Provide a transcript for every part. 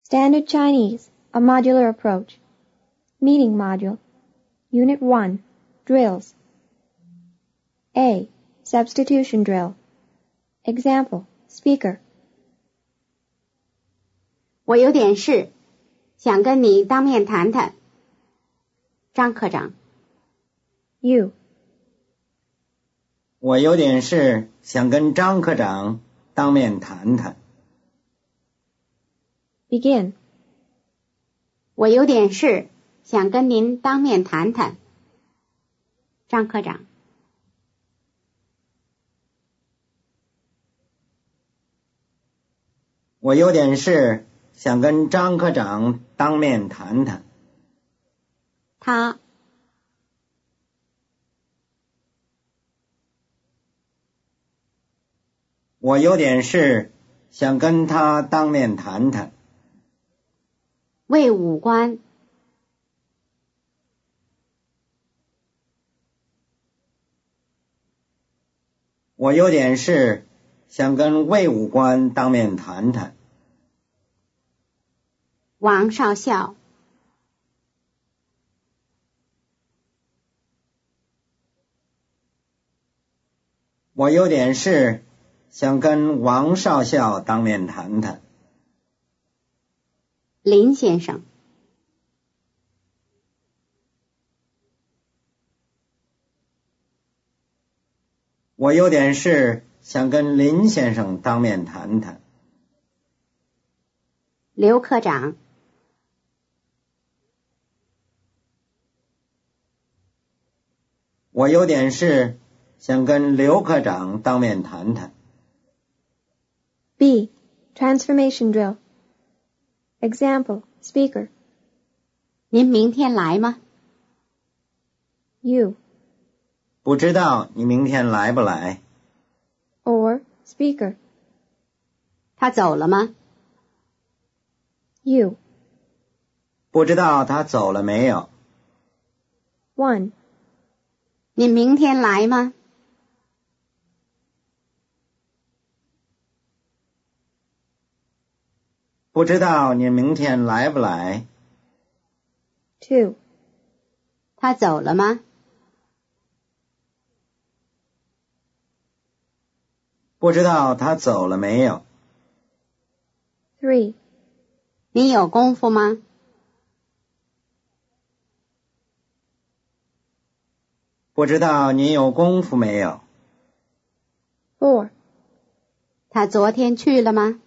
Standard Chinese, a modular approach. Meeting module. Unit 1, drills. A. Substitution drill. Example, speaker. 我有点事，想跟你当面谈谈。张科长。 You. 我有点事，想跟张科长当面谈谈。 Begin. 我有点事，想跟您当面谈谈。张科长。 我有点事，想跟张科长当面谈谈。 他。 我有点事，想跟他当面谈谈。 卫武官。 我有点事，想跟卫武官当面谈谈。 王少校。 我有点事，想跟王少校当面谈谈。 林先生。 我有点事，想跟林先生当面谈谈。 刘科长。 我有点事，想跟刘科长当面谈谈。 B. Transformation drill. Example, speaker. 您明天来吗？ You. 不知道你明天来不来。 Or, speaker. 他走了吗？ You. 不知道他走了没有。 1. 您明天来吗？ 不知道你明天来不来。 2. 他走了吗？ 不知道他走了没有。 3. 你有功夫吗？ 不知道你有功夫没有。 4. 他昨天去了吗？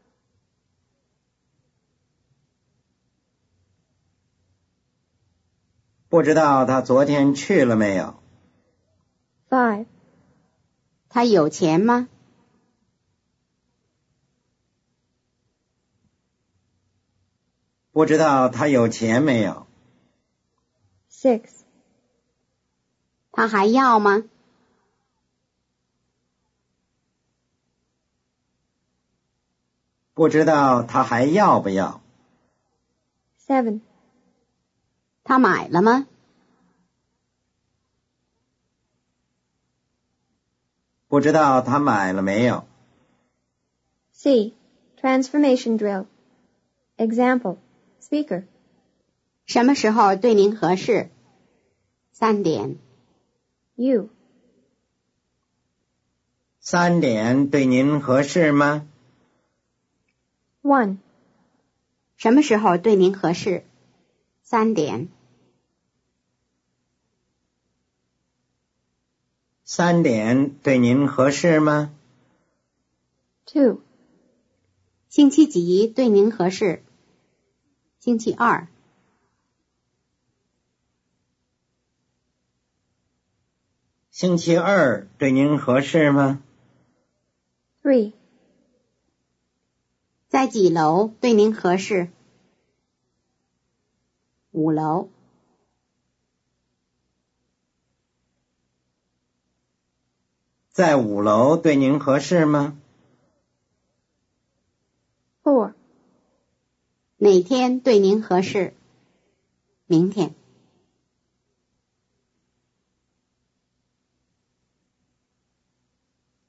不知道他昨天去了没有。 5. 他有钱吗？ 不知道他有钱没有。 6. 他还要吗？ 不知道他还要不要。 7. 他买了吗？ 不知道他买了没有。 C. Transformation drill. Example, speaker. 什么时候对您合适？3点。 You. 3点对您合适吗？ 1. 什么时候对您合适？3点。 3点对您合适吗？ 2. 星期几对您合适？星期2。 星期2对您合适吗？ 3. 在几楼对您合适？5楼。 在5楼对您合适吗？ 4. 哪天对您合适？明天。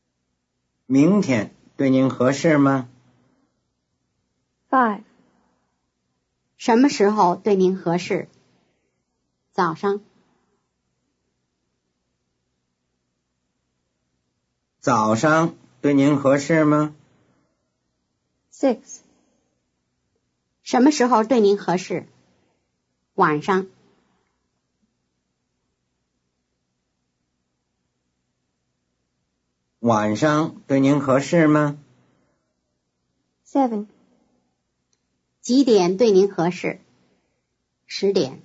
明天对您合适吗？ 5. 什么时候对您合适？早上。 早上对您合适吗？ 6. 什么时候对您合适？晚上。 晚上对您合适吗？ 7. 几点对您合适？10点。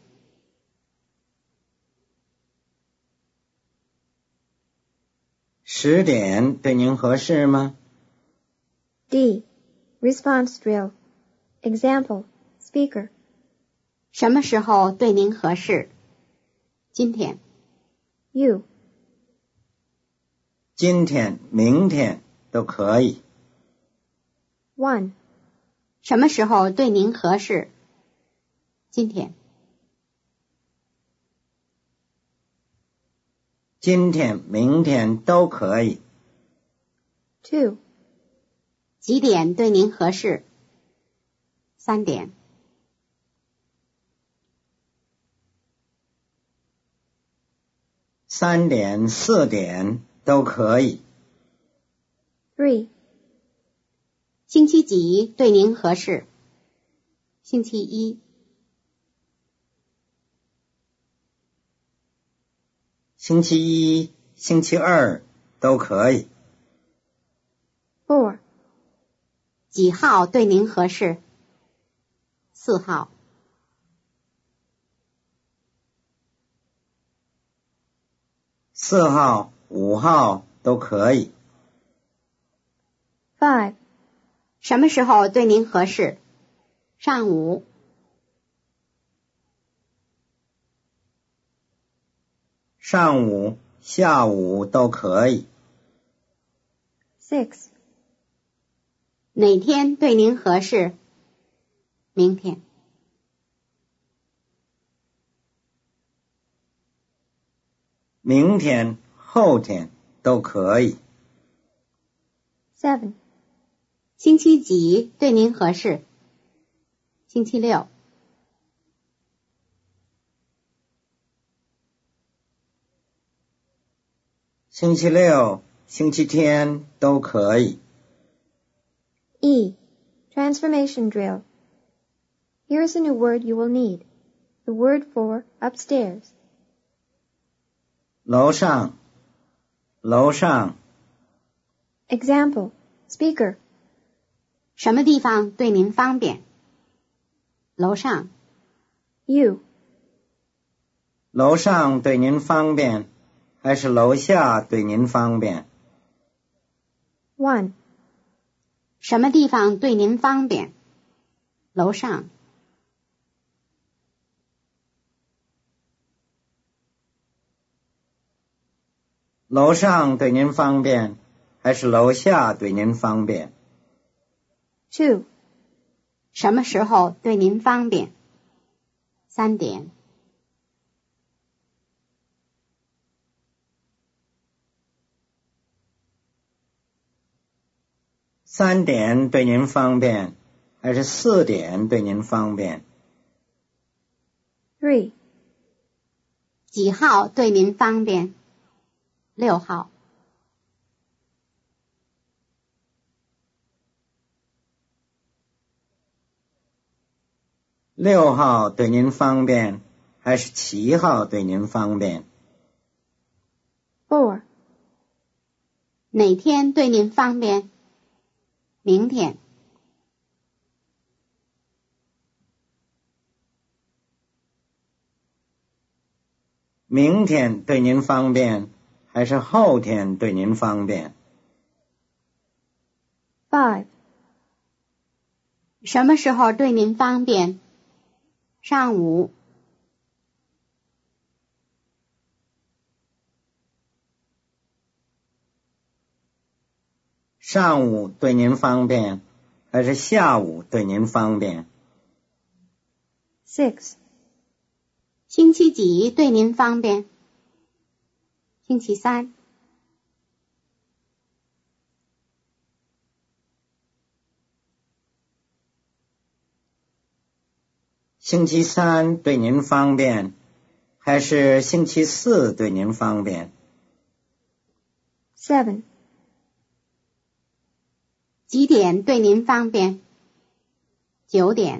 10点对您合适吗？ D. Response drill. Example. Speaker. 什么时候对您合适？今天。 You. 今天、明天都可以。 1. 什么时候对您合适？今天。 今天、明天都可以。 2. 几点对您合适？3点。 3点、4点都可以。 3. 星期几对您合适？星期一。 星期一、星期二都可以。 4. 几号对您合适？4号。 4号、5号都可以。 5. 什么时候对您合适？上午。 上午、下午都可以。 6. 哪天对您合适？明天。 明天、后天都可以。 7. 星期几对您合适？星期六。 星期六、星期天都可以。 E. Transformation drill. Here is a new word you will need. The word for upstairs. 楼上，楼上。 Example. Speaker. 什么地方对您方便？楼上。 You. 楼上对您方便，还是楼下对您方便？ 1. 什么地方对您方便？楼上。 楼上对您方便，还是楼下对您方便？ 2. 什么时候对您方便？3点。 3点对您方便，还是4点对您方便？ 3. 几号对您方便？6号。 6号对您方便，还是7号对您方便？ 4. 哪天对您方便？明天。 明天对您方便，还是后天对您方便？ 5. 什么时候对您方便？上午。 上午对您方便，还是下午对您方便？ 6. 星期几对您方便？星期三。 星期三对您方便，还是星期四对您方便？ 7. 几点对您方便？9点。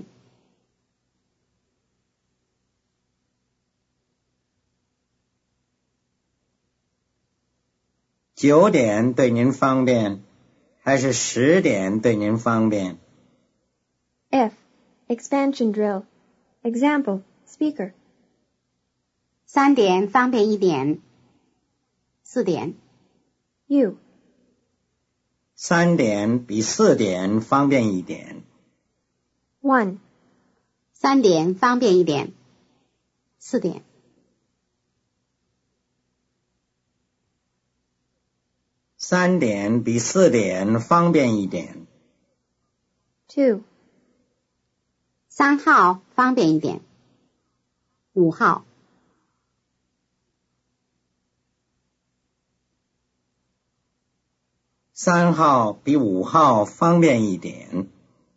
9点对您方便，还是10点对您方便？ F. Expansion drill. Example, speaker. 3点方便一点，4点。 U. 3点比4点方便一点。 1. 3点方便一点，4点。 3点比4点方便一点。 2. 3号方便一点，5号。 3号比5号方便一点。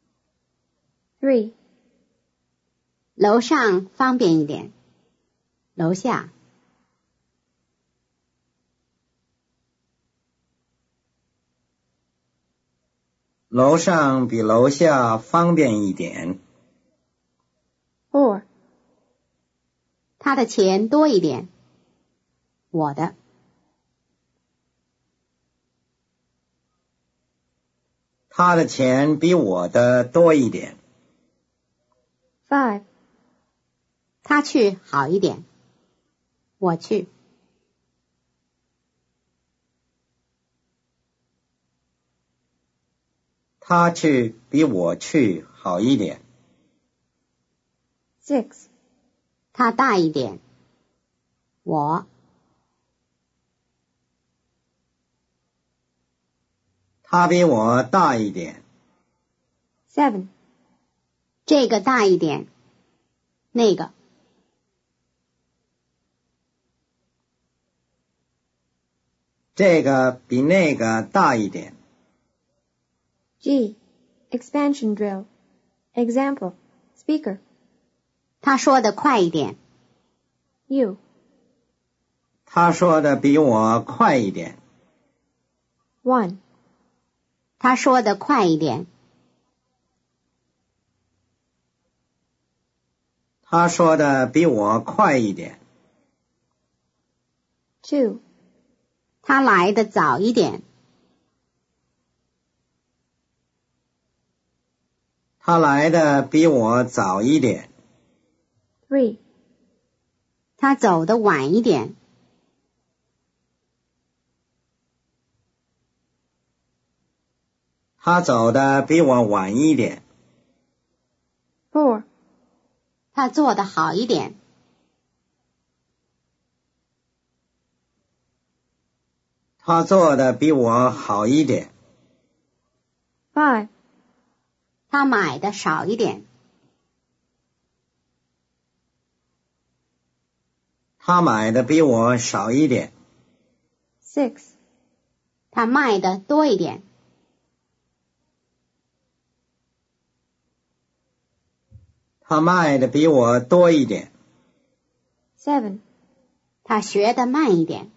3. 楼上方便一点，楼下。 楼上比楼下方便一点。 4. 他的钱多一点，我的。 他的钱比我的多一点。 5. 他去好一点，我去。 他去比我去好一点。 6. 他大一点，我。 他比我大一点。 7. 这个大一点，那个。 这个比那个大一点。 G. Expansion drill. Example, speaker. 他说的快一点， U. 他说的比我快一点。 1. 他说的快一点， 他说的比我快一点。 2. 他来的早一点， 他来的比我早一点。 3. 他走的晚一点， 他走的比我晚一点。 4. 他做的好一点， 他做的比我好一点。 5. 他买的少一点， 他买的比我少一点。 6. 他卖的多一点， 他卖的比我多一点。 7. 他学的慢一点，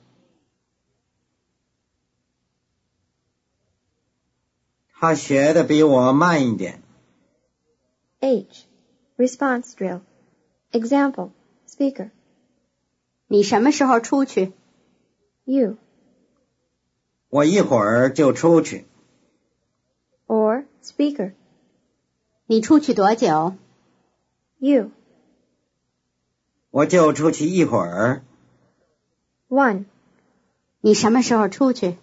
他学的比我慢一点。 H. Response drill. Example, speaker. 你什么时候出去？ U. 我一会儿就出去。 Or, speaker. 你出去多久？ U. 我就出去一会儿。 1. 你什么时候出去？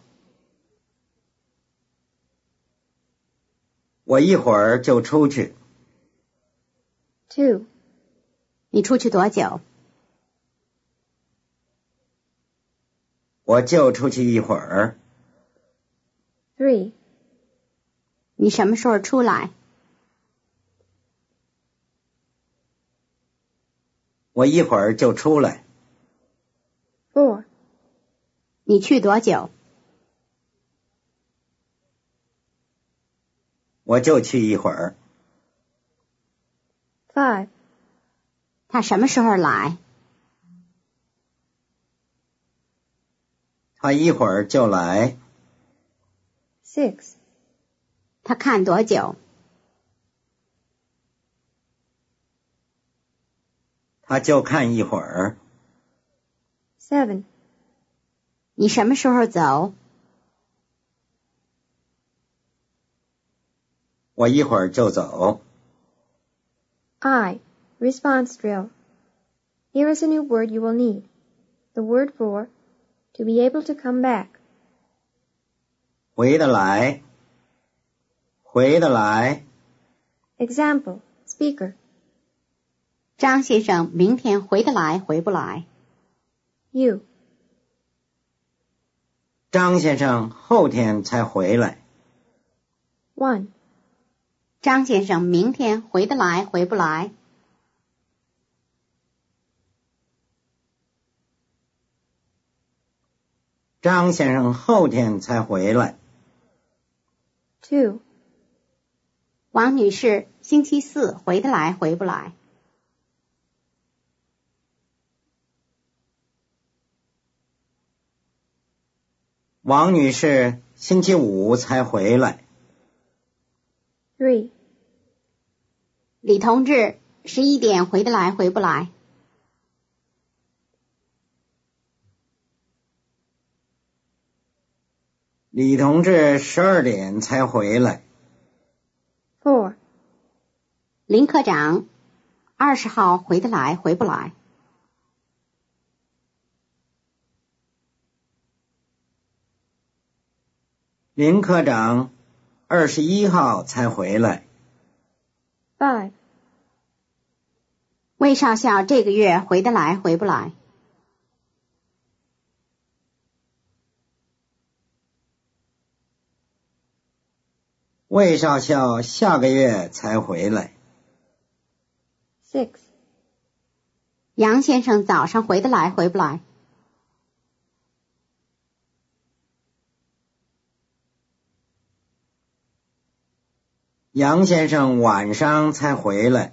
我一会儿就出去。 2. 你出去多久？ 我就出去一会儿。 3. 你什么时候出来？ 我一会儿就出来。 4. 你去多久？ 我就去一会儿。 5. 他什么时候来？ 他一会儿就来。 6. 他看多久？ 他就看一会儿。 7. 你什么时候走？ 我一会儿就走。 I. Response drill. Here is a new word you will need. The word for to be able to come back. 回得来，回得来。 Example. Speaker. 张先生明天回得来回不来？ You. 张先生后天才回来。 1. 张先生明天回得来回不来？ 张先生后天才回来。 2. 王女士星期四回得来回不来？ 王女士星期五才回来。 3. 李同志11点回得来回不来？ 李同志12点才回来。 4. 林科长20号回得来回不来？ 林科长21号才回来。 5. 魏少校这个月回得来回不来？ 魏少校下个月才回来。 6. 杨先生早上回得来回不来？ 杨先生晚上才回来。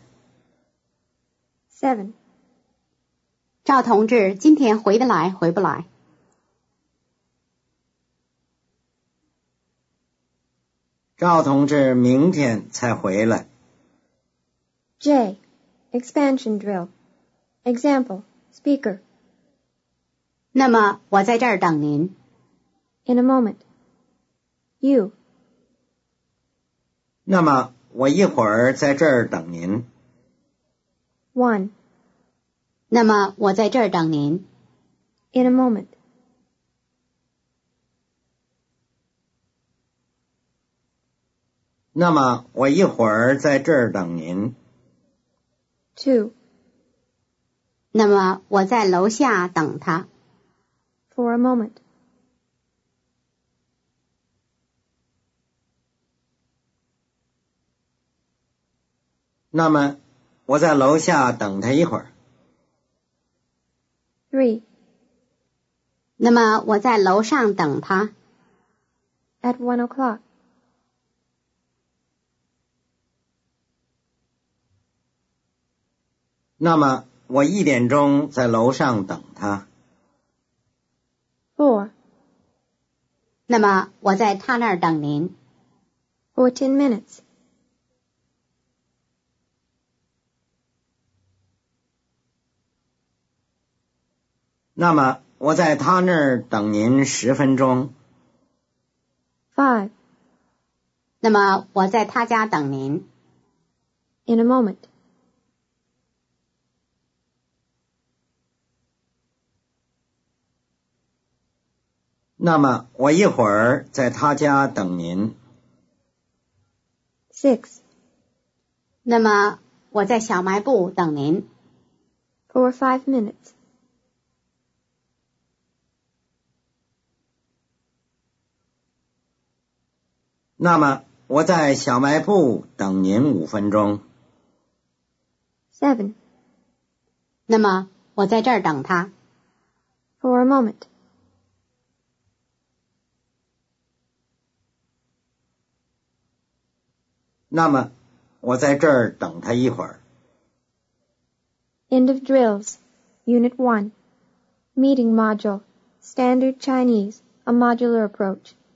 7. 赵同志今天回得来回不来？ 赵同志明天才回来。 J. Expansion drill. Example. Speaker. 那么我在这儿等您。 In a moment. You. 那么我一会儿在这儿等您。 1. 那么我在这儿等您。 In a moment. 那么我一会儿在这儿等您。 2. 那么我在楼下等他。 For a moment. 那么我在楼下等他一会儿。 3. 那么我在楼上等他。 At 1 o'clock. 那么我1点钟在楼上等他。 4. 那么我在他那儿等您。 For 10 minutes. 那么我在他那儿等您10分钟。 5. 那么我在他家等您。 In a moment. 那么我一会儿在他家等您。 6. 那么我在小卖部等您。 For 5 minutes. 那么我在小卖部等您5分钟。 7. 那么我在这儿等他。 For a moment. 那么我在这儿等他一会儿。 End of drills. Unit 1. Meeting module. Standard Chinese, a modular approach.